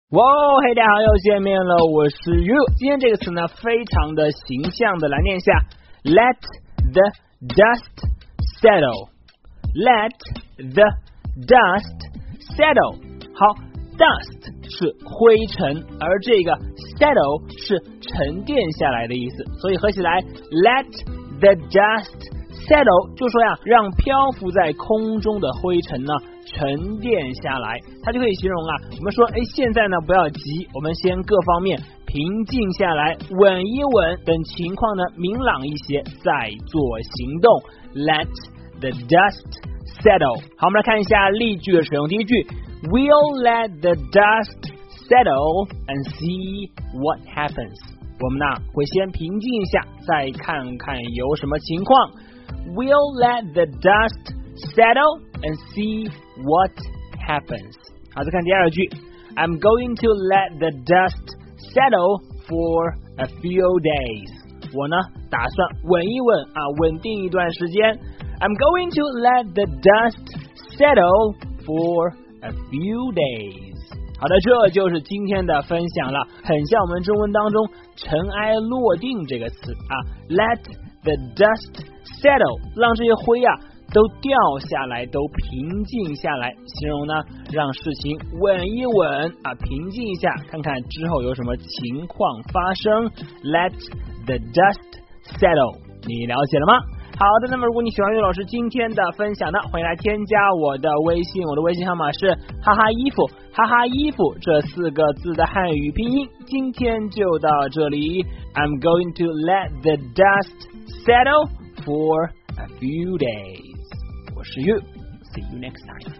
哇，嘿，大家好，又见面了，我是 you。今天这个词呢，非常的形象的来念一下 ，Let the dust settle。Let the dust settle。好 ，dust 是灰尘，而这个 settle 是沉淀下来的意思，所以合起来 ，Let the dust settle 就说呀，让漂浮在空中的灰尘呢沉淀下来，它就可以形容啊。我们说，现在呢不要急，我们先各方面平静下来，稳一稳，等情况呢明朗一些再做行动。Let the dust settle。好，我们来看一下例句的使用。第一句 ，We'll let the dust settle and see what happens。我们呢会先平静一下，再看看有什么情况。We'll let the dust settle and see what happens。好，再看第二句 I'm going to let the dust settle for a few days。我呢打算稳一稳啊，稳定一段时间。I'm going to let the dust settle for a few days。好的，这就是今天的分享了，很像我们中文当中尘埃落定这个词啊。Let the dust settle， 让这些灰啊都掉下来，都平静下来，形容呢让事情稳一稳啊，平静一下，看看之后有什么情况发生。Let the dust settle， 你了解了吗？好的，那么如果你喜欢岳老师今天的分享呢，欢迎来添加我的微信，我的微信号码是哈哈衣服，哈哈衣服这4个字的汉语拼音。今天就到这里 I'm going to let the dust settle for a few days。我是 you， see you next time。